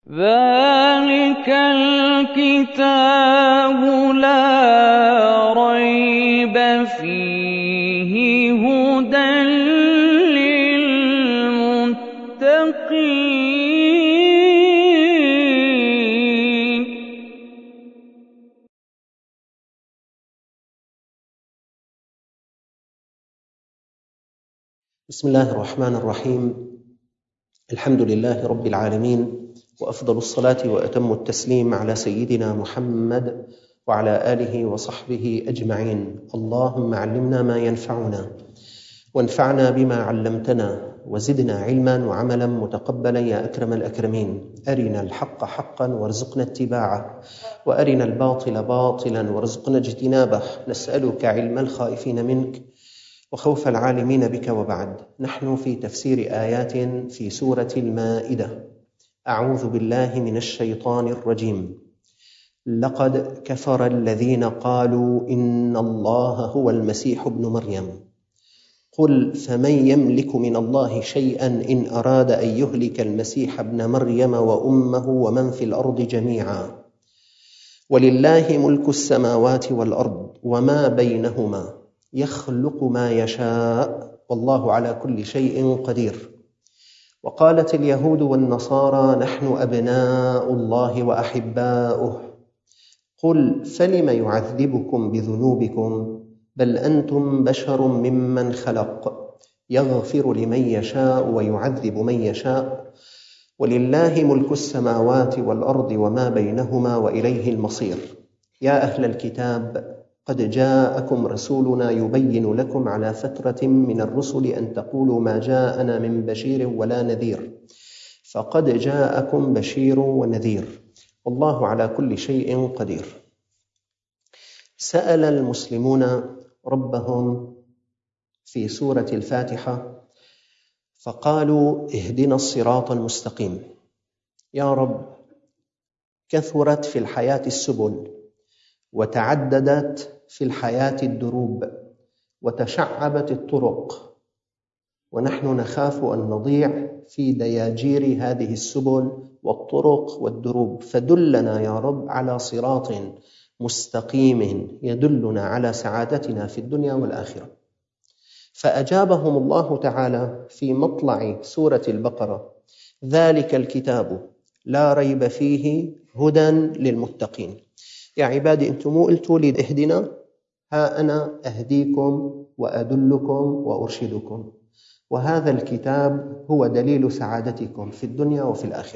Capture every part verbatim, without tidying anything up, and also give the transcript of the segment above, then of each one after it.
ذَٰلِكَ الْكِتَابُ لَا رَيْبَ فِيهِ هُدًى لِّلْمُتَّقِينَ. بسم الله الرحمن الرحيم. الحمد لله رب العالمين، وأفضل الصلاة وأتم التسليم على سيدنا محمد وعلى آله وصحبه أجمعين. اللهم علمنا ما ينفعنا وانفعنا بما علمتنا وزدنا علما وعملا متقبلا يا أكرم الأكرمين. أرنا الحق حقا وارزقنا اتباعه، وأرنا الباطل باطلا وارزقنا اجتنابه. نسألك علم الخائفين منك وخوف العالمين بك. وبعد، نحن في تفسير آيات في سورة المائدة. أعوذ بالله من الشيطان الرجيم. لقد كفر الذين قالوا إن الله هو المسيح ابن مريم. قل فمن يملك من الله شيئا إن أراد أن يهلك المسيح ابن مريم وأمه ومن في الأرض جميعا. ولله ملك السماوات والأرض وما بينهما يخلق ما يشاء والله على كل شيء قدير. وقالت اليهود والنصارى نحن أبناء الله وأحباؤه. قل فلم يعذبكم بذنوبكم بل أنتم بشر ممن خلق يغفر لمن يشاء ويعذب من يشاء ولله ملك السماوات والأرض وما بينهما وإليه المصير. يا أهل الكتاب قد جاءكم رسولنا يبين لكم على فترة من الرسل أن تقولوا ما جاءنا من بشير ولا نذير، فقد جاءكم بشير ونذير والله على كل شيء قدير. سأل المسلمون ربهم في سورة الفاتحة فقالوا اهدنا الصراط المستقيم. يا رب، كثرت في الحياة السبل، وتعددت في الحياة الدروب، وتشعبت الطرق، ونحن نخاف أن نضيع في دياجير هذه السبل والطرق والدروب، فدلنا يا رب على صراط مستقيم يدلنا على سعادتنا في الدنيا والآخرة. فأجابهم الله تعالى في مطلع سورة البقرة: ذلك الكتاب لا ريب فيه هدى للمتقين. يا عبادي، أنتم قلتوا لي اهدنا، ها أنا أهديكم وأدلكم وأرشدكم، وهذا الكتاب هو دليل سعادتكم في الدنيا وفي الآخرة.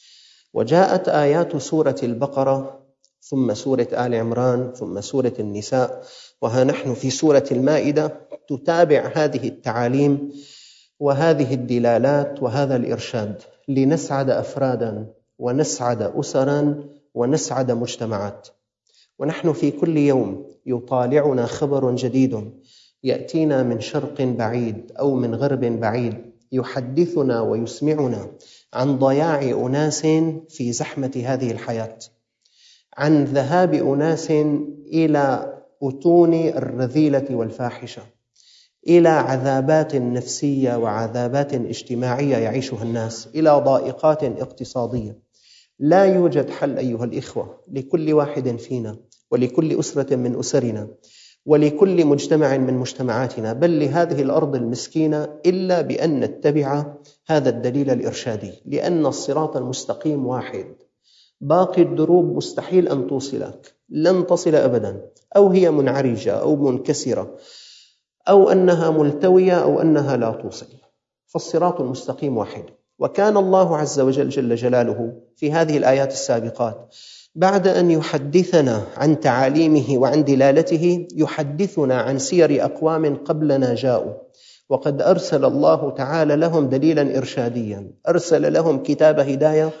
وجاءت آيات سورة البقرة ثم سورة آل عمران ثم سورة النساء، وها نحن في سورة المائدة تتابع هذه التعاليم وهذه الدلالات وهذا الإرشاد لنسعد أفرادا ونسعد أسرا ونسعد مجتمعات. ونحن في كل يوم يطالعنا خبر جديد يأتينا من شرق بعيد أو من غرب بعيد، يحدثنا ويسمعنا عن ضياع أناس في زحمة هذه الحياة، عن ذهاب أناس إلى أتون الرذيلة والفاحشة، إلى عذابات نفسية وعذابات اجتماعية يعيشها الناس، إلى ضائقات اقتصادية. لا يوجد حل أيها الإخوة لكل واحد فينا ولكل أسرة من أسرنا ولكل مجتمع من مجتمعاتنا، بل لهذه الأرض المسكينة، إلا بأن نتبع هذا الدليل الإرشادي، لأن الصراط المستقيم واحد. باقي الدروب مستحيل أن توصلك، لن تصل أبدا، أو هي منعرجة أو منكسرة أو أنها ملتوية أو أنها لا توصل. فالصراط المستقيم واحد. وكان الله عز وجل جل جلاله في هذه الآيات السابقات بعد أن يحدثنا عن تعاليمه وعن دلالته يحدثنا عن سير أقوام قبلنا جاءوا، وقد أرسل الله تعالى لهم دليلا إرشاديا، أرسل لهم كتاب هداية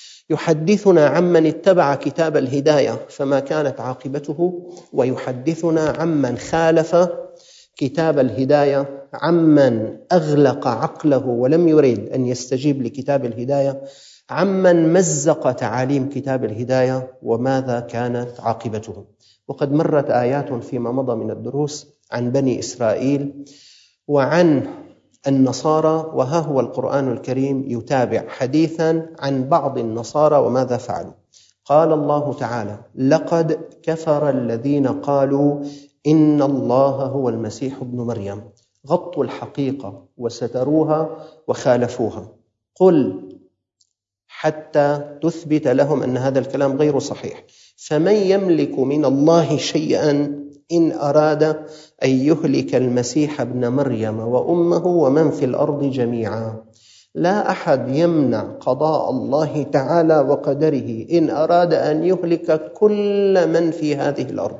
يحدثنا عمن اتبع كتاب الهداية فما كانت عاقبته، ويحدثنا عمن خالف كتاب الهداية، عمن أغلق عقله ولم يريد أن يستجيب لكتاب الهداية، عمن مزق تعاليم كتاب الهداية وماذا كانت عاقبته. وقد مرت آيات فيما مضى من الدروس عن بني إسرائيل وعن النصارى، وها هو القرآن الكريم يتابع حديثا عن بعض النصارى وماذا فعلوا. قال الله تعالى: لقد كفر الذين قالوا إن الله هو المسيح ابن مريم، غطوا الحقيقة وستروها وخالفوها. قل حتى تثبت لهم أن هذا الكلام غير صحيح. فمن يملك من الله شيئا إن أراد أن يهلك المسيح ابن مريم وأمه ومن في الأرض جميعا. لا أحد يمنع قضاء الله تعالى وقدره إن أراد أن يهلك كل من في هذه الأرض.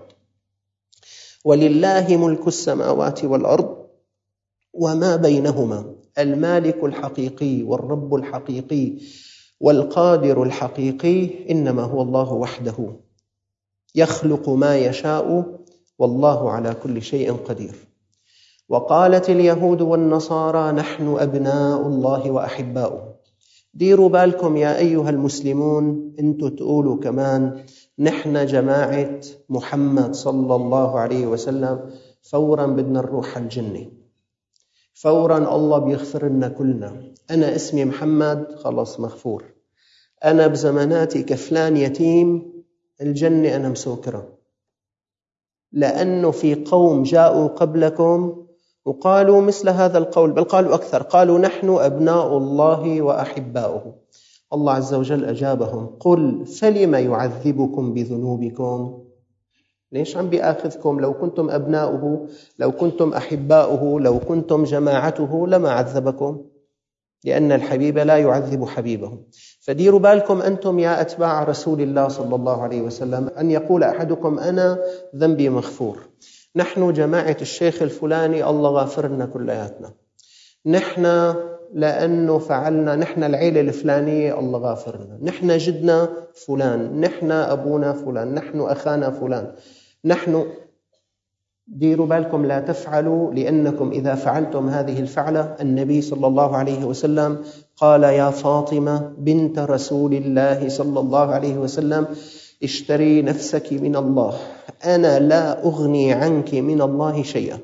ولله ملك السماوات والأرض وما بينهما. المالك الحقيقي والرب الحقيقي والقادر الحقيقي إنما هو الله وحده، يخلق ما يشاء والله على كل شيء قدير. وقالت اليهود والنصارى نحن أبناء الله وأحباؤه. ديروا بالكم يا أيها المسلمون، أنتوا تقولوا كمان نحن جماعة محمد صلى الله عليه وسلم، فورا بدنا نروح الجنة، فورا الله بيغفر لنا كلنا. أنا اسمي محمد خلص مغفور، أنا بزماناتي كفلان يتيم، الجنة أنا مسوكرة. لأنه في قوم جاءوا قبلكم وقالوا مثل هذا القول، بل قالوا أكثر، قالوا نحن أبناء الله وأحباؤه. الله عز وجل أجابهم: قل فلم يعذبكم بذنوبكم؟ ليش عم بيأخذكم؟ لو كنتم أبناؤه، لو كنتم أحباؤه، لو كنتم جماعته لما عذبكم، لأن الحبيب لا يعذب حبيبه. فديروا بالكم أنتم يا أتباع رسول الله صلى الله عليه وسلم، أن يقول أحدكم أنا ذنبي مغفور، نحن جماعة الشيخ الفلاني الله غافرنا كلياتنا، نحن لأنه فعلنا، نحن العيلة الفلانية الله غافرنا، نحن جدنا فلان، نحن أبونا فلان، نحن أخانا فلان، نحن. ديروا بالكم لا تفعلوا، لأنكم إذا فعلتم هذه الفعلة، النبي صلى الله عليه وسلم قال: يا فاطمة بنت رسول الله صلى الله عليه وسلم اشتري نفسك من الله، أنا لا أغني عنك من الله شيئا.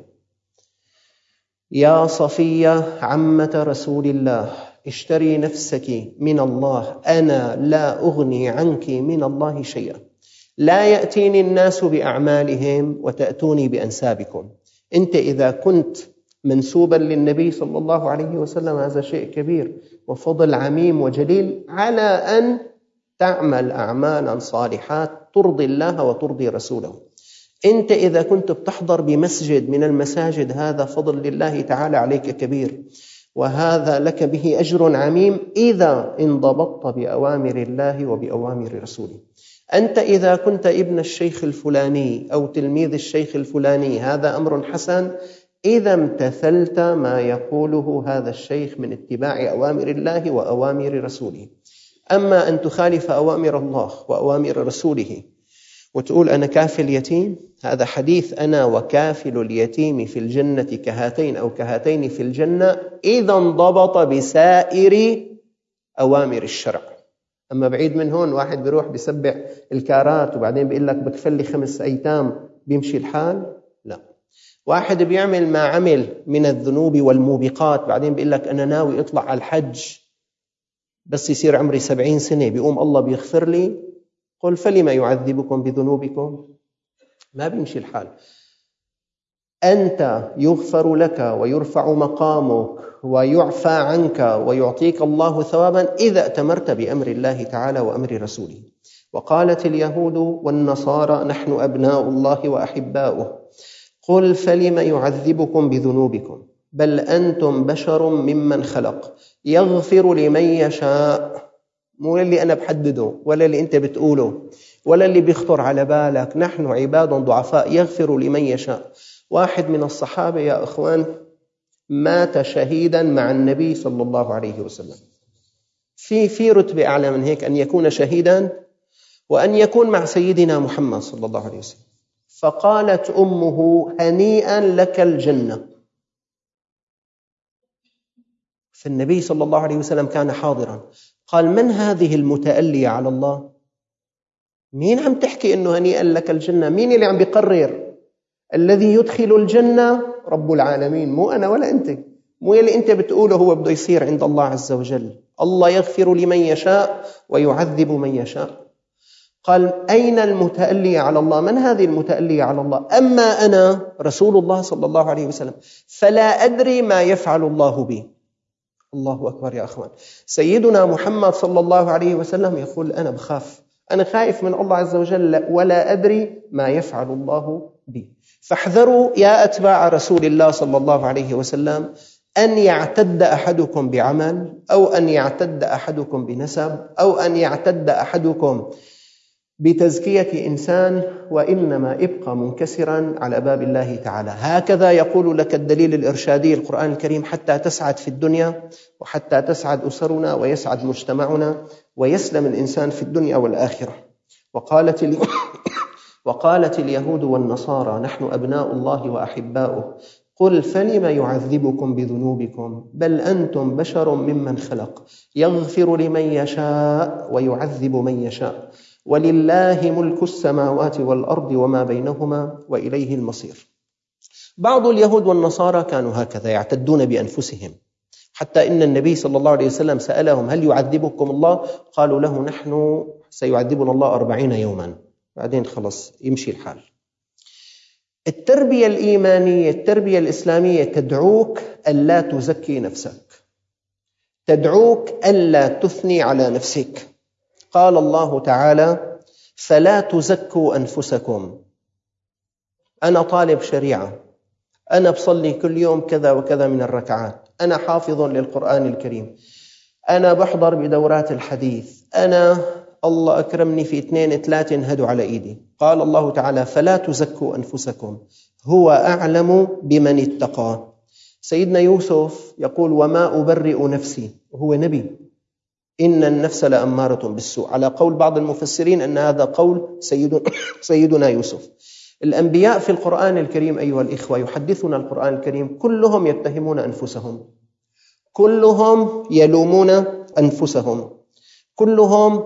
يا صفية عمة رسول الله اشتري نفسك من الله، أنا لا أغني عنك من الله شيئا. لا يأتيني الناس بأعمالهم وتأتوني بأنسابكم. أنت إذا كنت منسوبا للنبي صلى الله عليه وسلم هذا شيء كبير وفضل عميم وجليل على أن تعمل أعمالا صالحات ترضي الله وترضي رسوله. أنت إذا كنت بتحضر بمسجد من المساجد هذا فضل لله تعالى عليك كبير، وهذا لك به أجر عميم إذا انضبطت بأوامر الله وبأوامر رسوله. أنت إذا كنت ابن الشيخ الفلاني أو تلميذ الشيخ الفلاني هذا أمر حسن إذا امتثلت ما يقوله هذا الشيخ من اتباع أوامر الله وأوامر رسوله. أما أن تخالف أوامر الله وأوامر رسوله وتقول أنا كافل يتيم، هذا حديث أنا وكافل اليتيم في الجنة كهاتين أو كهاتين في الجنة إذا انضبط بسائر أوامر الشرع. أما بعيد من هون واحد بيروح بيسبع الكارات وبعدين بيقول لك بكفل لي خمس أيتام بيمشي الحال، لا. واحد بيعمل ما عمل من الذنوب والموبقات بعدين بيقول لك أنا ناوي أطلع على الحج بس يصير عمري سبعين سنة بيقوم الله بيغفر لي، قل فلما يعذبكم بذنوبكم؟ ما بيمشي الحال. أنت يغفر لك ويرفع مقامك ويعفى عنك ويعطيك الله ثوابا إذا أتمرت بأمر الله تعالى وأمر رسوله. وقالت اليهود والنصارى نحن أبناء الله وأحباؤه. قل فلم يعذبكم بذنوبكم؟ بل أنتم بشر ممن خلق، يغفر لمن يشاء. مو اللي أنا بحدده ولا اللي أنت بتقوله ولا اللي بيخطر على بالك، نحن عباد ضعفاء يغفر لمن يشاء. واحد من الصحابة يا أخوان مات شهيدا مع النبي صلى الله عليه وسلم. في في رتبة أعلى من هيك، أن يكون شهيدا وأن يكون مع سيدنا محمد صلى الله عليه وسلم. فقالت أمه هنيئا لك الجنة. فالنبي صلى الله عليه وسلم كان حاضرا، قال من هذه المتألية على الله؟ مين عم تحكي إنه هنيئا لك الجنة؟ مين اللي عم بيقرر؟ الذي يدخل الجنة رب العالمين، مو أنا ولا أنت. مو يلي أنت بتقوله هو بده يصير عند الله عز وجل. الله يغفر لمن يشاء ويعذب من يشاء. قال أين المتألي على الله؟ من هذه المتألية على الله؟ أما أنا رسول الله صلى الله عليه وسلم فلا أدري ما يفعل الله بي. الله أكبر يا أخوان. سيدنا محمد صلى الله عليه وسلم يقول أنا بخاف، أنا خائف من الله عز وجل ولا أدري ما يفعل الله بي. فاحذروا يا أتباع رسول الله صلى الله عليه وسلم أن يعتد أحدكم بعمل، أو أن يعتد أحدكم بنسب، أو أن يعتد أحدكم بتزكية إنسان، وإنما ابقى منكسرا على باب الله تعالى. هكذا يقول لك الدليل الإرشادي القرآن الكريم حتى تسعد في الدنيا، وحتى تسعد أسرنا، ويسعد مجتمعنا، ويسلم الإنسان في الدنيا والآخرة. وقالت ال... وقالت اليهود والنصارى نحن أبناء الله وأحباؤه قل فلم يعذبكم بذنوبكم بل أنتم بشر ممن خلق يغفر لمن يشاء ويعذب من يشاء ولله ملك السماوات والأرض وما بينهما وإليه المصير. بعض اليهود والنصارى كانوا هكذا يعتدون بأنفسهم، حتى إن النبي صلى الله عليه وسلم سألهم هل يعذبكم الله؟ قالوا له نحن سيعذبنا الله أربعين يوما، بعدين خلص يمشي الحال. التربية الإيمانية، التربية الإسلامية تدعوك ألا تزكي نفسك، تدعوك ألا تثني على نفسك. قال الله تعالى فلا تزكوا أنفسكم. أنا طالب شريعة، أنا بصلي كل يوم كذا وكذا من الركعات، أنا حافظ للقرآن الكريم، أنا بحضر بدورات الحديث، أنا الله أكرمني في اثنين ثلاثة انهدوا على إيدي. قال الله تعالى فلا تزكوا أنفسكم هو أعلم بمن اتقى. سيدنا يوسف يقول وما أبرئ نفسي، وهو نبي، إن النفس لأمارة بالسوء، على قول بعض المفسرين أن هذا قول سيد سيدنا يوسف. الأنبياء في القرآن الكريم أيها الإخوة يحدثنا القرآن الكريم كلهم يتهمون أنفسهم، كلهم يلومون أنفسهم، كلهم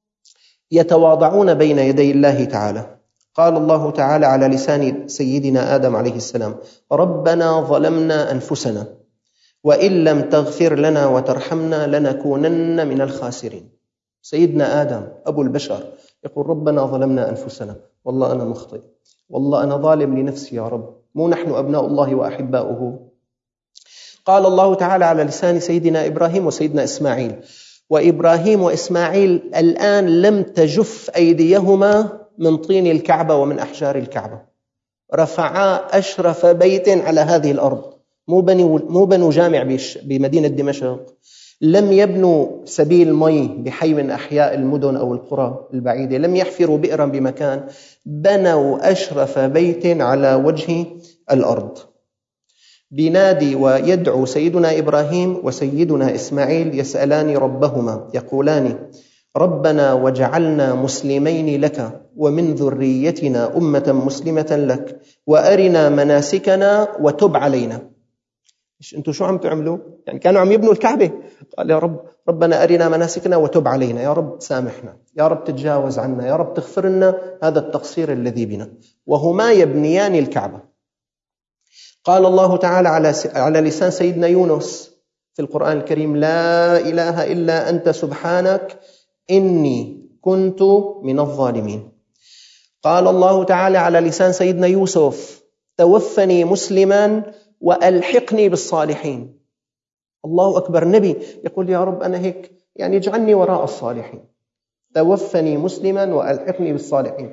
يتواضعون بين يدي الله تعالى. قال الله تعالى على لسان سيدنا آدم عليه السلام ربنا ظلمنا أنفسنا وإن لم تغفر لنا وترحمنا لنكونن من الخاسرين. سيدنا آدم أبو البشر يقول ربنا ظلمنا أنفسنا، والله أنا مخطئ، والله أنا ظالم لنفسي يا رب، مو نحن أبناء الله وأحباؤه. قال الله تعالى على لسان سيدنا إبراهيم وسيدنا إسماعيل وإبراهيم وإسماعيل الآن لم تجف أيديهما من طين الكعبة ومن أحجار الكعبة، رفعا أشرف بيت على هذه الأرض، مو بنو, مو بنو جامع بمدينة دمشق، لم يبنوا سبيل مي بحي من أحياء المدن أو القرى البعيدة، لم يحفروا بئرا بمكان، بنوا أشرف بيت على وجه الأرض. بينادي ويدعو سيدنا إبراهيم وسيدنا إسماعيل يسألان ربهما يقولان ربنا وجعلنا مسلمين لك ومن ذريتنا أمة مسلمة لك وأرنا مناسكنا وتب علينا. إيش أنتوا شو عم تعملوا؟ يعني كانوا عم يبنوا الكعبة، قال يا رب ربنا أرنا مناسكنا وتب علينا، يا رب سامحنا، يا رب تتجاوز عنا، يا رب تغفر لنا هذا التقصير الذي بنا، وهما يبنيان الكعبة. قال الله تعالى على على لسان سيدنا يونس في القرآن الكريم لا إله إلا أنت سبحانك إني كنت من الظالمين. قال الله تعالى على لسان سيدنا يوسف توفني مسلما وألحقني بالصالحين. الله أكبر، نبي يقول يا رب أنا هيك يعني اجعلني وراء الصالحين، توفني مسلما وألحقني بالصالحين.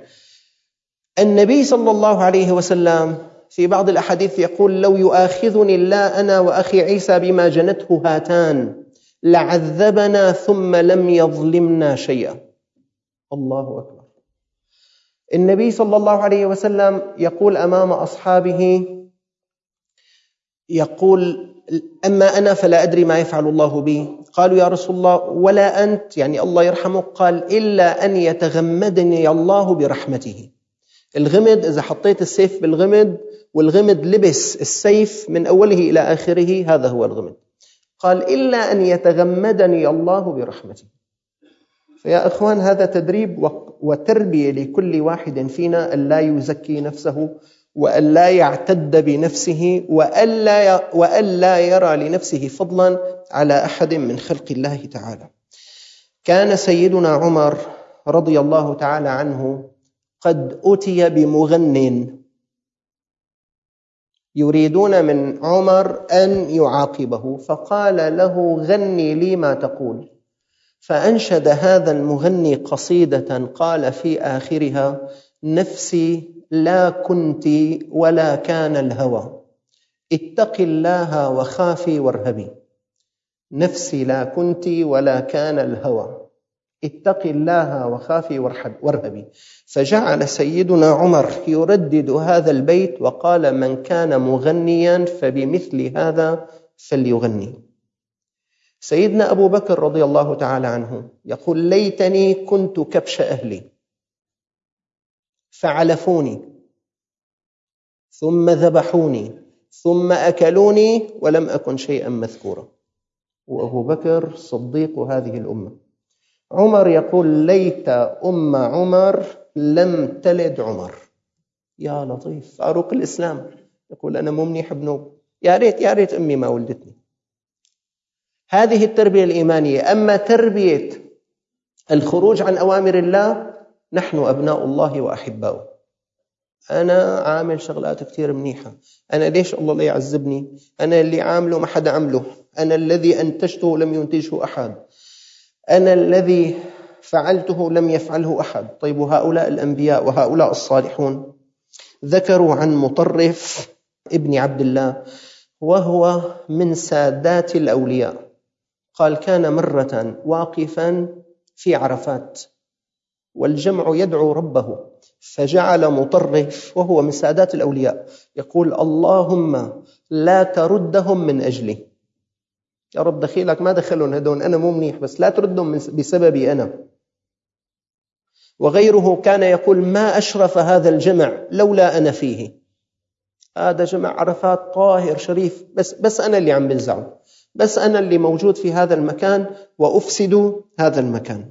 النبي صلى الله عليه وسلم في بعض الأحاديث يقول لو يؤاخذني الله أنا وأخي عيسى بما جنته هاتان لعذبنا ثم لم يظلمنا شيئا. الله أكبر. النبي صلى الله عليه وسلم يقول أمام أصحابه يقول أما أنا فلا أدري ما يفعل الله بي. قالوا يا رسول الله ولا أنت، يعني الله يرحمه. قال إلا أن يتغمدني الله برحمته. الغمد إذا حطيت السيف بالغمد والغمد لبس السيف من أوله إلى آخره، هذا هو الغمد. قال إلا أن يتغمدني الله برحمته. فيا أخوان هذا تدريب وتربية لكل واحد فينا أن لا يزكي نفسه وألا يعتد بنفسه وألا وألا يرى لنفسه فضلا على أحد من خلق الله تعالى. كان سيدنا عمر رضي الله تعالى عنه قد أتي بمغن، يريدون من عمر أن يعاقبه، فقال له: غني لي ما تقول. فأنشد هذا المغني قصيدة قال في آخرها: نفسي لا كنت ولا كان الهوى، اتق الله وخافي وارهبي. نفسي لا كنت ولا كان الهوى، اتق الله وخافي وارهبي. فجعل سيدنا عمر يردد هذا البيت وقال: من كان مغنيا فبمثل هذا فليغني. سيدنا أبو بكر رضي الله تعالى عنه يقول: ليتني كنت كبش أهلي فعلفوني ثم ذبحوني ثم أكلوني ولم أكن شيئا مذكورا. وأبو بكر صديق هذه الأمة. عمر يقول: ليت أم عمر لم تلد عمر. يا لطيف، فاروق الإسلام يقول: أنا مو منيح بنوب، يا ريت يا ريت أمي ما ولدتني. هذه التربية الإيمانية. أما تربية الخروج عن أوامر الله، نحن أبناء الله وأحباؤه. أنا عامل شغلات كتير منيحة، أنا ليش الله لا يعذبني؟ أنا اللي عامله ما حدا عمله، أنا الذي أنتجته لم ينتجه أحد، أنا الذي فعلته لم يفعله أحد. طيب، وهؤلاء الأنبياء وهؤلاء الصالحون ذكروا عن مطرف ابن عبد الله وهو من سادات الأولياء. قال: كان مرة واقفا في عرفات والجمع يدعو ربه، فجعل مطرف وهو من سادات الأولياء يقول: اللهم لا تردهم من أجلي. يا رب دخيلك ما دخلون هدون، أنا مو منيح، بس لا تردهم بسببي أنا. وغيره كان يقول: ما أشرف هذا الجمع لولا أنا فيه. هذا جمع عرفات طاهر شريف، بس, بس أنا اللي عم بنزعه، بس أنا اللي موجود في هذا المكان وأفسد هذا المكان.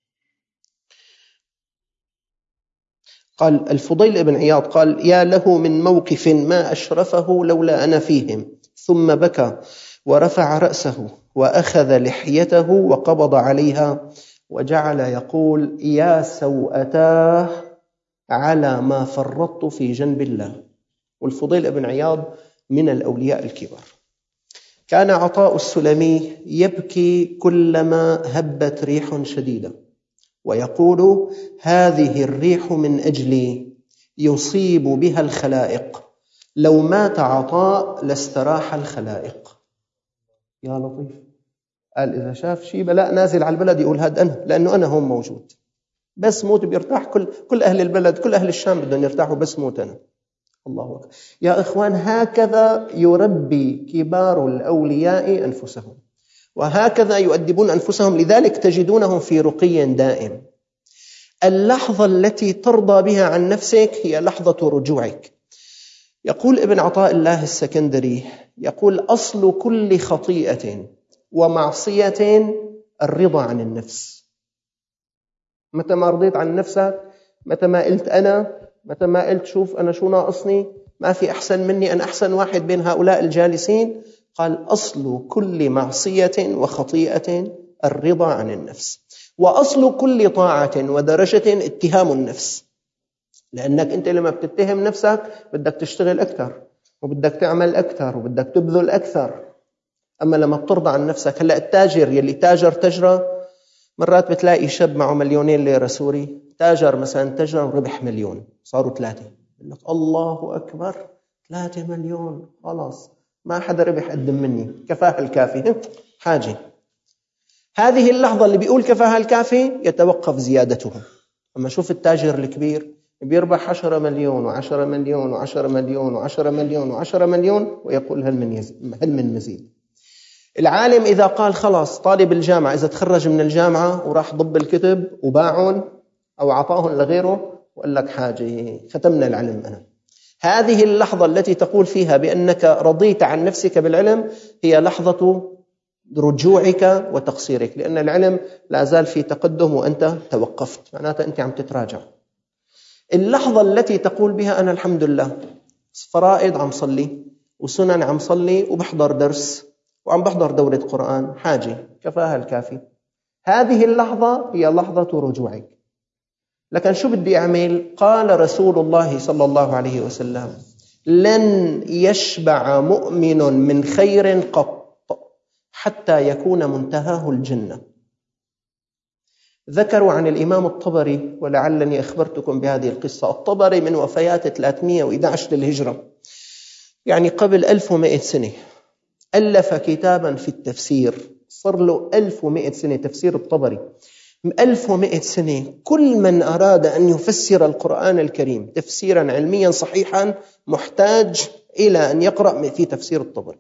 قال الفضيل ابن عياض قال: يا له من موقف ما أشرفه لولا أنا فيهم. ثم بكى ورفع رأسه وأخذ لحيته وقبض عليها وجعل يقول: يا سوءتاه على ما فرطت في جنب الله. والفضيل ابن عياض من الأولياء الكبار. كان عطاء السلمي يبكي كلما هبت ريح شديدة ويقول: هذه الريح من أجلي يصيب بها الخلائق، لو مات عطاء لاستراح الخلائق. يا لطيف. قال إذا شاف شيء بلاء نازل على البلد يقول: هذا أنا، لأنه أنا هون موجود، بس موت بيرتاح كل كل أهل البلد، كل أهل الشام بدهم يرتاحوا، بس موت أنا. الله أكبر. يا إخوان، هكذا يربي كبار الأولياء أنفسهم، وهكذا يؤدبون أنفسهم. لذلك تجدونهم في رقي دائم. اللحظة التي ترضى بها عن نفسك هي لحظة رجوعك. يقول ابن عطاء الله السكندري، يقول: أصل كل خطيئة ومعصية الرضا عن النفس. متى ما رضيت عن نفسك، متى ما قلت أنا، متى ما قلت شوف أنا شو ناقصني، ما في أحسن مني، أنا أحسن واحد بين هؤلاء الجالسين. قال: أصل كل معصية وخطيئة الرضا عن النفس، وأصل كل طاعة ودرجة اتهام النفس. لأنك أنت لما بتتهم نفسك بدك تشتغل أكثر وبدك تعمل أكثر وبدك تبذل أكثر. أما لما بترضى عن نفسك، هلأ التاجر يلي تاجر تجرة، مرات بتلاقي شاب معه مليونين ليرة سوري، تاجر مثلا تجرة وربح مليون، صاروا ثلاثة. يقول لك: الله أكبر، ثلاثة مليون، خلاص ما حدا ربح قدم مني، كفاها الكافي، حاجة. هذه اللحظة اللي بيقول كفاها الكافي يتوقف زيادته. أما شوف التاجر الكبير بيربح عشرة مليون وعشرة مليون وعشرة مليون وعشرة مليون وعشرة مليون ويقول: هل من يزيد؟ هل من مزيد؟ العالم إذا قال خلاص، طالب الجامعة إذا تخرج من الجامعة وراح ضب الكتب وباعهم أو عطاهم لغيره وقال لك: حاجة، ختمنا العلم أنا. هذه اللحظة التي تقول فيها بأنك رضيت عن نفسك بالعلم هي لحظة رجوعك وتقصيرك، لأن العلم لا زال في تقدم وأنت توقفت، معناته أنت عم تتراجع. اللحظة التي تقول بها أنا الحمد لله فرائض عم صلي وسنن عم صلي وبحضر درس وعم بحضر دورة قرآن، حاجة كفاها الكافي. هذه اللحظة هي لحظة رجوعك. لكن شو بدي أعمل؟ قال رسول الله صلى الله عليه وسلم: لن يشبع مؤمن من خير قط حتى يكون منتهاه الجنة. ذكروا عن الإمام الطبري، ولعلني أخبرتكم بهذه القصة. الطبري من وفيات ثلاثمئة وإحدى عشر للهجرة، يعني قبل ألف ومئة سنة، ألف كتابا في التفسير. صار له ألف ومئة سنة تفسير الطبري. ألف ومئة سنة كل من أراد أن يفسر القرآن الكريم تفسيرا علميا صحيحا محتاج إلى أن يقرأ في تفسير الطبري.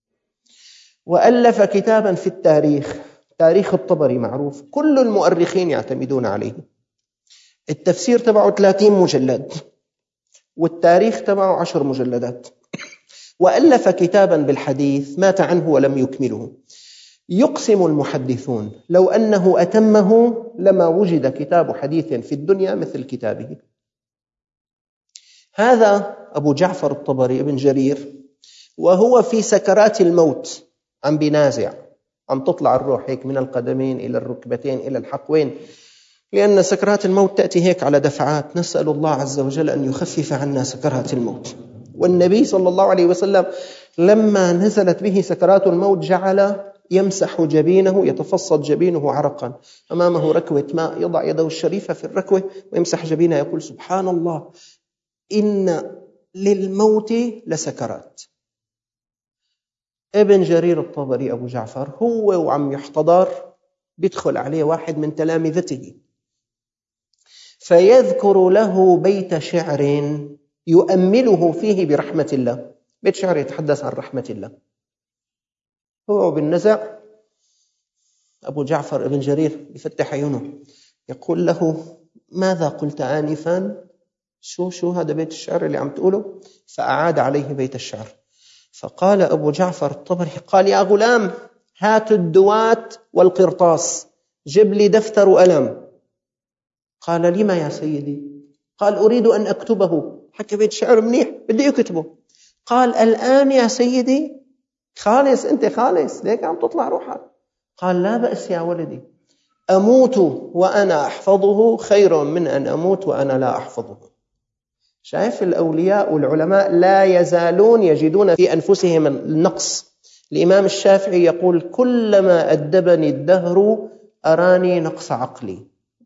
وألف كتابا في التاريخ، تاريخ الطبري معروف، كل المؤرخين يعتمدون عليه. التفسير تبعه ثلاثين مجلد، والتاريخ تبعه عشر مجلدات. وألف كتابا بالحديث مات عنه ولم يكمله. يقسم المحدثون لو أنه أتمه لما وجد كتاب حديث في الدنيا مثل كتابه. هذا أبو جعفر الطبري ابن جرير، وهو في سكرات الموت عم بينازع، عم تطلع الروح هيك من القدمين إلى الركبتين إلى الحقوين، لأن سكرات الموت تأتي هيك على دفعات. نسأل الله عز وجل أن يخفف عنا سكرات الموت. والنبي صلى الله عليه وسلم لما نزلت به سكرات الموت جعل يمسح جبينه، يتفصد جبينه عرقا، أمامه ركوة ماء، يضع يده الشريفة في الركوة ويمسح جبينه، يقول: سبحان الله، إن للموت لسكرات. ابن جرير الطبري أبو جعفر هو وعم يحتضر بيدخل عليه واحد من تلامذته فيذكر له بيت شعر يؤمله فيه برحمة الله. بيت شعر يتحدث عن رحمة الله. هو بالنزع أبو جعفر ابن جرير يفتح عيونه يقول له: ماذا قلت آنفا؟ شو شو هذا بيت الشعر اللي عم تقوله؟ فأعاد عليه بيت الشعر. فقال أبو جعفر الطبري: قال: يا غلام، هات الدوات والقرطاس، جب لي دفتر وقلم. قال: لما يا سيدي؟ قال: أريد أن أكتبه. حكى بيت شعر منيح، بدي أكتبه. قال: الآن يا سيدي؟ خالص أنت خالص ليك عم تطلع روحك. قال: لا بأس يا ولدي، أموت وأنا أحفظه خير من أن أموت وأنا لا أحفظه. شايف الأولياء والعلماء لا يزالون يجدون في أنفسهم النقص. الإمام الشافعي يقول: كلما أدبني الدهر أراني نقص عقلي.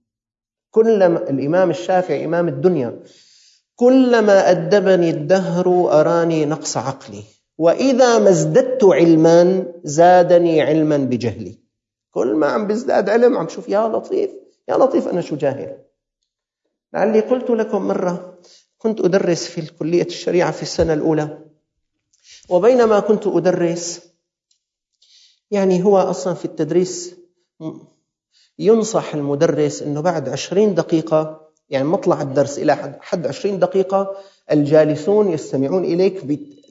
كلما الإمام الشافعي إمام الدنيا، كلما أدبني الدهر أراني نقص عقلي، وإذا ما ازددت علما زادني علما بجهلي. كل ما عم بزداد علم عم شوف يا لطيف يا لطيف أنا شو جاهل. لعلي قلت لكم مرة كنت أدرس في كلية الشريعة في السنة الأولى، وبينما كنت أدرس، يعني هو أصلا في التدريس ينصح المدرس أنه بعد عشرين دقيقة، يعني مطلع الدرس إلى حد عشرين دقيقة، الجالسون يستمعون إليك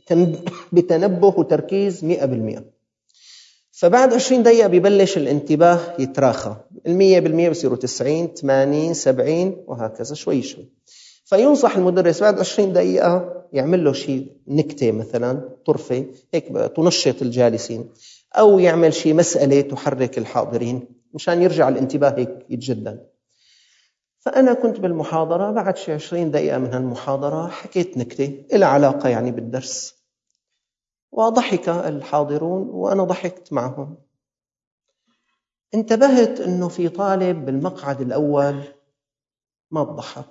بتنبه وتركيز مئة بالمئة. فبعد عشرين دقيقة بيبلش الانتباه يتراخى، المية بالمية بصيروا تسعين، ثمانين، سبعين، وهكذا شوي شوي. فينصح المدرس بعد عشرين دقيقة يعمل له شيء نكتة مثلا، طرفة هيك تنشط الجالسين، أو يعمل شيء مسألة تحرك الحاضرين مشان يرجع الانتباه هيك يتجدد. فأنا كنت بالمحاضرة، بعد شي عشرين دقيقة من هالمحاضرة حكيت نكتة إلى علاقة يعني بالدرس، وضحك الحاضرون وأنا ضحكت معهم. انتبهت أنه في طالب بالمقعد الأول ما ضحك.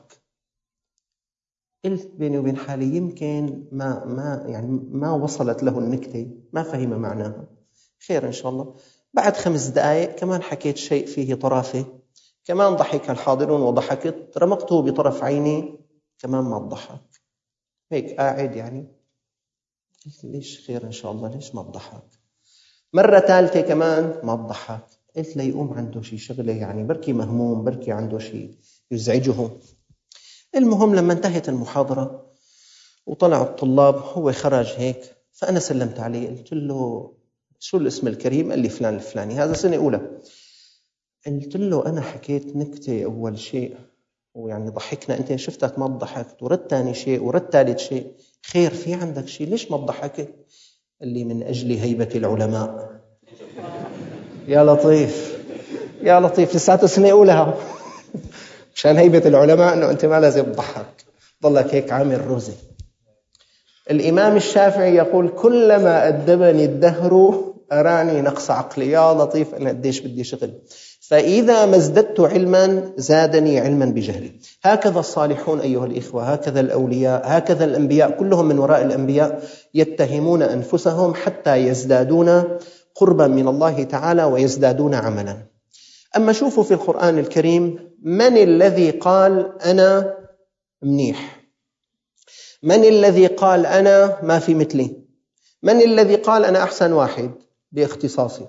قلت بيني وبين حالي يمكن ما ما يعني ما وصلت له النكتة، ما فهم معناها، خير إن شاء الله. بعد خمس دقائق كمان حكيت شيء فيه طرافة، كمان ضحك الحاضرون وضحكت، رمقته بطرف عيني كمان ما ضحك. هيك قاعد يعني قلت ليش خير إن شاء الله، ليش ما ضحك؟ مرة ثالثة كمان ما ضحك. قلت لي يقوم عنده شيء شغلة، يعني بركي مهموم، بركي عنده شيء يزعجه. المهم لما انتهت المحاضرة وطلع الطلاب، هو خرج هيك، فأنا سلمت عليه قلت له شو الاسم الكريم؟ قال لي فلان الفلاني، هذا سنة أولى. قلت له أنا حكيت نكتة أول شيء ويعني ضحكنا، أنت شفتك ما ضحكت، ورد ثاني شيء، ورد ثالث شيء، خير في عندك شيء ليش ما ضحكت؟ اللي من أجل هيبة العلماء. يا لطيف يا لطيف، لساته سنة أولى مشان هيبة العلماء أنه أنت ما لازم تضحك، ضلك هيك عامل روزي. الإمام الشافعي يقول كلما أدبني الدهر أراني نقص عقلي. يا لطيف أنا قديش بدي شغل، فإذا ما ازددت علما زادني علما بجهلي. هكذا الصالحون أيها الإخوة، هكذا الأولياء، هكذا الأنبياء، كلهم من وراء الأنبياء يتهمون أنفسهم حتى يزدادون قربا من الله تعالى ويزدادون عملا. أما شوفوا في القرآن الكريم، من الذي قال أنا منيح؟ من الذي قال أنا ما في مثلي؟ من الذي قال أنا أحسن واحد باختصاصي؟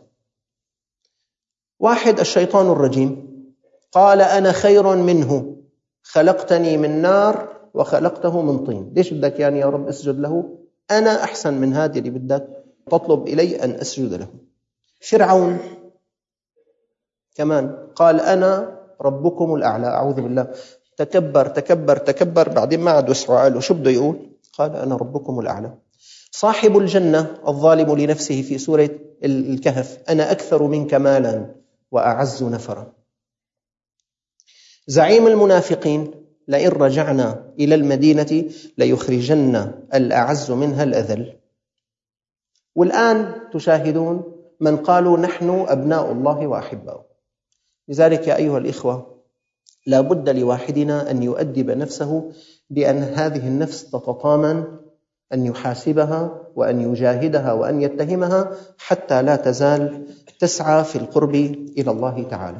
واحد الشيطان الرجيم قال أنا خير منه، خلقتني من نار وخلقته من طين، ليش بدك يعني يا رب أسجد له؟ أنا أحسن من هذا اللي بدك تطلب إلي أن أسجد له. فرعون كمان قال أنا ربكم الأعلى، أعوذ بالله، تكبر تكبر تكبر، بعدين ما عاد وسعه، قال شو بده يقول؟ قال أنا ربكم الأعلى. صاحب الجنة الظالم لنفسه في سورة الكهف أنا أكثر منك مالا وأعز نفرا. زعيم المنافقين لئن رجعنا إلى المدينة ليخرجن الأعز منها الأذل. والآن تشاهدون من قالوا نحن أبناء الله وأحباؤه. لذلك يا أيها الإخوة لا بد لواحدنا أن يؤدب نفسه بأن هذه النفس تتطامن، أن يحاسبها وأن يجاهدها وأن يتهمها حتى لا تزال تسعى في القرب إلى الله تعالى.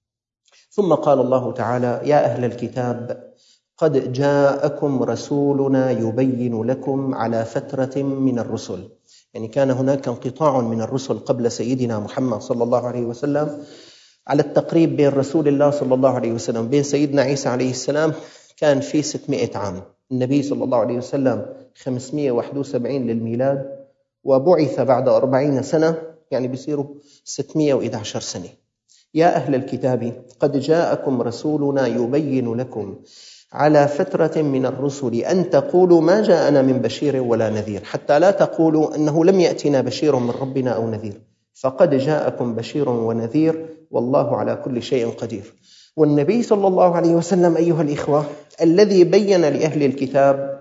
ثم قال الله تعالى يا أهل الكتاب قد جاءكم رسولنا يبين لكم على فترة من الرسل، يعني كان هناك انقطاع من الرسل قبل سيدنا محمد صلى الله عليه وسلم، على التقريب بين رسول الله صلى الله عليه وسلم بين سيدنا عيسى عليه السلام كان في ستمائة عام، النبي صلى الله عليه وسلم خمسمائة وواحد وسبعين للميلاد، وبعث بعد أربعين سنة، يعني بيصيروا ستمائة وإحدى عشر سنة. يا أهل الكتاب قد جاءكم رسولنا يبين لكم على فترة من الرسل أن تقولوا ما جاءنا من بشير ولا نذير، حتى لا تقولوا أنه لم يأتنا بشير من ربنا أو نذير، فقد جاءكم بشير ونذير والله على كل شيء قدير. والنبي صلى الله عليه وسلم أيها الإخوة الذي بين لأهل الكتاب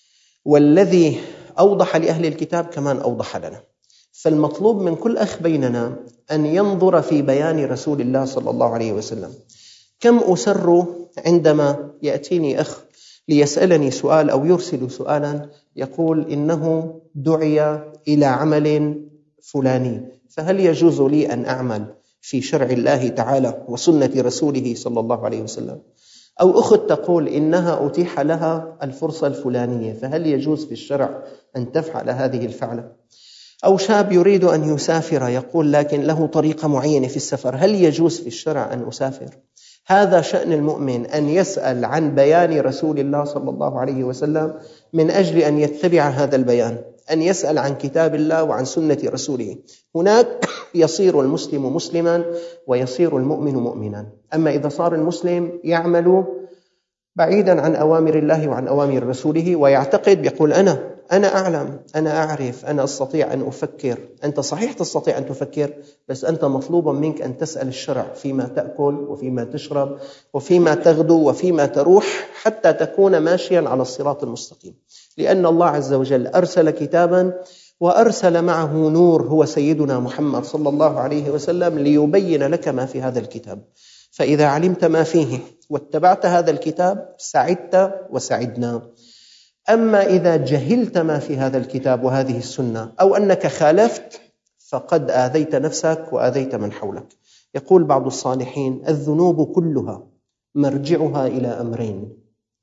والذي أوضح لأهل الكتاب كمان أوضح لنا. فالمطلوب من كل أخ بيننا أن ينظر في بيان رسول الله صلى الله عليه وسلم. كم أسر عندما يأتيني أخ ليسألني سؤال أو يرسل سؤالا يقول إنه دعي إلى عمل فلاني، فهل يجوز لي أن أعمل في شرع الله تعالى وسنة رسوله صلى الله عليه وسلم؟ أو أخت تقول إنها أتيح لها الفرصة الفلانية، فهل يجوز في الشرع أن تفعل هذه الفعلة؟ أو شاب يريد أن يسافر يقول لكن له طريقة معينة في السفر، هل يجوز في الشرع أن أسافر؟ هذا شأن المؤمن أن يسأل عن بيان رسول الله صلى الله عليه وسلم من أجل أن يتبع هذا البيان، أن يسأل عن كتاب الله وعن سنة رسوله. هناك يصير المسلم مسلما ويصير المؤمن مؤمنا. أما إذا صار المسلم يعمل بعيدا عن أوامر الله وعن أوامر رسوله ويعتقد بيقول أنا أنا أعلم، أنا أعرف، أنا أستطيع أن أفكر. أنت صحيح تستطيع أن تفكر، بس أنت مطلوب منك أن تسأل الشرع فيما تأكل وفيما تشرب وفيما تغدو وفيما تروح حتى تكون ماشيا على الصراط المستقيم. لأن الله عز وجل أرسل كتابا وأرسل معه نور هو سيدنا محمد صلى الله عليه وسلم ليبين لك ما في هذا الكتاب. فإذا علمت ما فيه واتبعت هذا الكتاب سعدت وسعدنا. أما إذا جهلت ما في هذا الكتاب وهذه السنة أو أنك خالفت فقد آذيت نفسك وآذيت من حولك. يقول بعض الصالحين الذنوب كلها مرجعها إلى أمرين.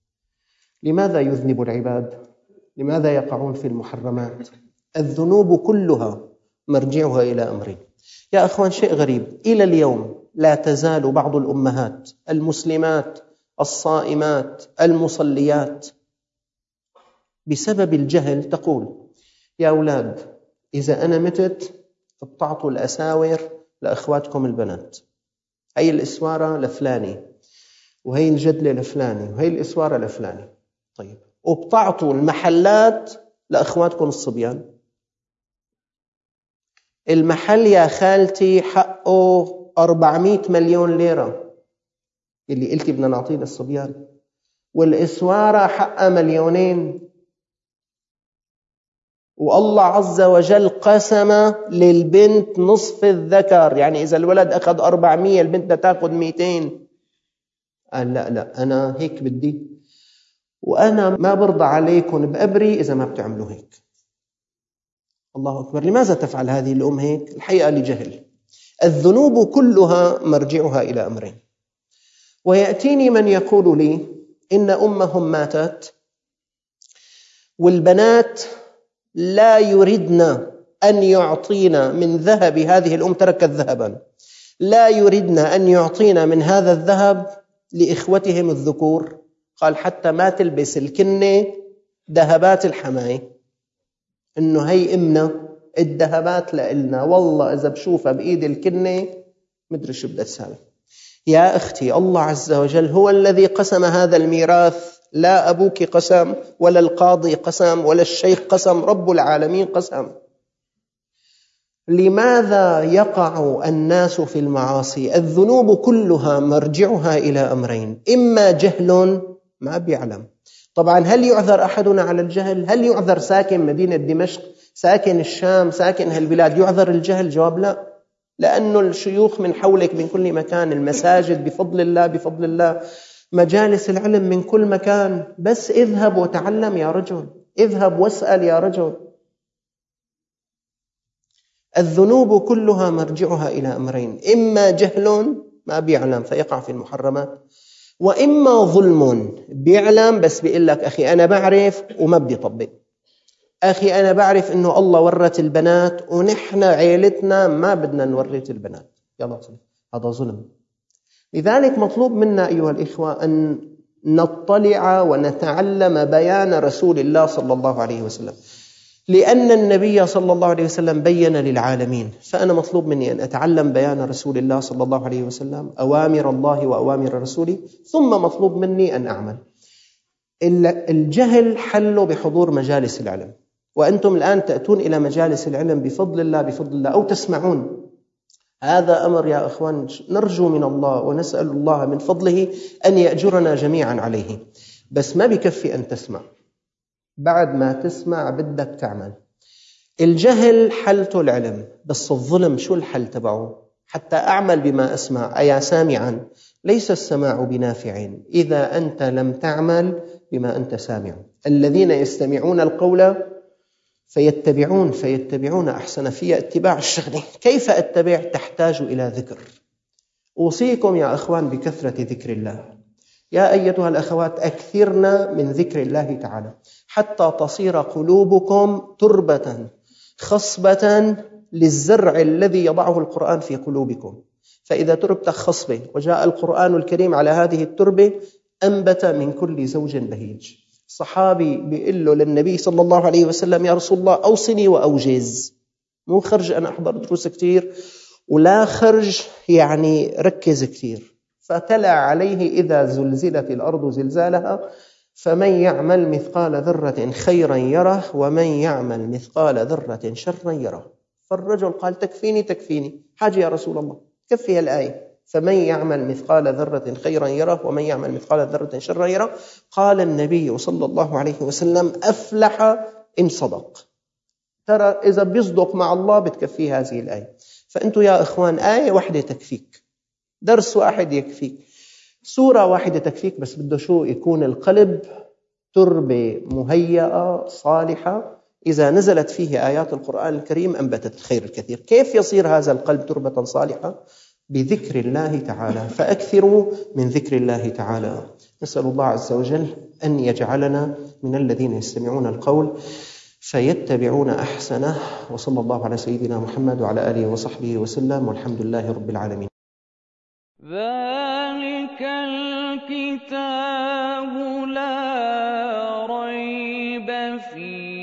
لماذا يذنب العباد؟ لماذا يقعون في المحرمات؟ الذنوب كلها مرجعها إلى أمرين. يا أخوان شيء غريب، إلى اليوم لا تزال بعض الأمهات المسلمات الصائمات المصليات بسبب الجهل تقول يا أولاد إذا أنا متت ابتعطوا الأساور لأخواتكم البنات، هي الإسوارة لفلاني، وهي الجدلة الفلاني وهي الإسوارة الفلاني. طيب، وبتعطوا المحلات لأخواتكم الصبيان. المحل يا خالتي حقه أربعمائة مليون ليرة اللي قلتي بدنا نعطيه للصبيان، والإسوارة حقها مليونين، والله عز وجل قسم للبنت نصف الذكر. يعني إذا الولد أخذ أربعمية البنت بدها تأخذ مئتين. قال لا لا، أنا هيك بدي، وأنا ما برضى عليكم بأبري إذا ما بتعملوا هيك. الله أكبر. لماذا تفعل هذه الأم هيك؟ الحقيقة لجهل. الذنوب كلها مرجعها إلى أمرين. ويأتيني من يقول لي إن أمهم ماتت والبنات لا يردن أن يعطينا من ذهب هذه الأم، تركت ذهبا، لا يردن أن يعطينا من هذا الذهب لإخوتهم الذكور. قال حتى ما تلبس الكنة ذهبات الحماية، إنه هي إمنا الذهبات لإلنا، والله إذا بشوفها بإيد الكنة مدري شو بدها تساوي. يا أختي، الله عز وجل هو الذي قسم هذا الميراث، لا أبوك قسم ولا القاضي قسم ولا الشيخ قسم، رب العالمين قسم. لماذا يقع الناس في المعاصي؟ الذنوب كلها مرجعها إلى أمرين: إما جهل ما بيعلم. طبعا هل يعذر أحدنا على الجهل؟ هل يعذر ساكن مدينة دمشق، ساكن الشام، ساكن هالبلاد يعذر الجهل؟ جواب لا، لأنه الشيوخ من حولك من كل مكان، المساجد بفضل الله بفضل الله، مجالس العلم من كل مكان. بس اذهب وتعلم يا رجل، اذهب واسأل يا رجل. الذنوب كلها مرجعها إلى أمرين: إما جهل ما بيعلم فيقع في المحرمات، وإما ظلم بيعلم بس بيقول لك أخي أنا بعرف وما بدي طبق، أخي أنا بعرف إنه الله ورث البنات ونحن عيلتنا ما بدنا نورث البنات، يلا صلي. هذا ظلم. لذلك مطلوب منا أيها الإخوة أن نطلع ونتعلم بيان رسول الله صلى الله عليه وسلم، لأن النبي صلى الله عليه وسلم بين للعالمين. فأنا مطلوب مني أن أتعلم بيان رسول الله صلى الله عليه وسلم، أوامر الله وأوامر رسوله، ثم مطلوب مني أن أعمل. الجهل حل بحضور مجالس العلم، وأنتم الآن تأتون إلى مجالس العلم بفضل الله بفضل الله، أو تسمعون. هذا أمر يا أخوان نرجو من الله ونسأل الله من فضله أن يأجرنا جميعا عليه. بس ما بكفي أن تسمع، بعد ما تسمع بدك تعمل. الجهل حلته العلم، بس الظلم شو الحل تبعه؟ حتى أعمل بما أسمع. أيا سامعا ليس السماع بنافع إذا أنت لم تعمل بما أنت سامع. الذين يستمعون القول فيتبعون فيتبعون أحسن. في اتباع الشغل. كيف أتبع؟ تحتاج إلى ذكر. أوصيكم يا أخوان بكثرة ذكر الله. يا أيتها الأخوات أكثرنا من ذكر الله تعالى حتى تصير قلوبكم تربة خصبة للزرع الذي يضعه القرآن في قلوبكم. فإذا تربت خصبة وجاء القرآن الكريم على هذه التربة أنبت من كل زوج بهيج. صحابي بيقول له للنبي صلى الله عليه وسلم: يا رسول الله أوصني وأوجز. مو خرج أنا أحضر دروس كتير، ولا خرج يعني ركز كتير. فتلا عليه: إذا زلزلت الأرض زلزالها فمن يعمل مثقال ذرة خيرا يره ومن يعمل مثقال ذرة شرا يره. فالرجل قال: تكفيني تكفيني حاجة يا رسول الله، كفي الآية فمن يعمل مثقال ذرة خيرا يره ومن يعمل مثقال ذرة شرا يره. قال النبي صلى الله عليه وسلم: أفلح إن صدق. ترى إذا بيصدق مع الله بتكفي هذه الآية. فأنتوا يا إخوان آية واحدة تكفيك، درس واحد يكفيك، سورة واحدة تكفيك. بس بده شو؟ يكون القلب تربة مهيئة صالحة، إذا نزلت فيه آيات القرآن الكريم أنبتت الخير الكثير. كيف يصير هذا القلب تربة صالحة؟ بذكر الله تعالى. فأكثروا من ذكر الله تعالى. نسأل الله عز وجل أن يجعلنا من الذين يستمعون القول فيتبعون أحسنه. وصلى الله على سيدنا محمد وعلى آله وصحبه وسلم، والحمد لله رب العالمين. ذلك الكتاب لا ريب فيه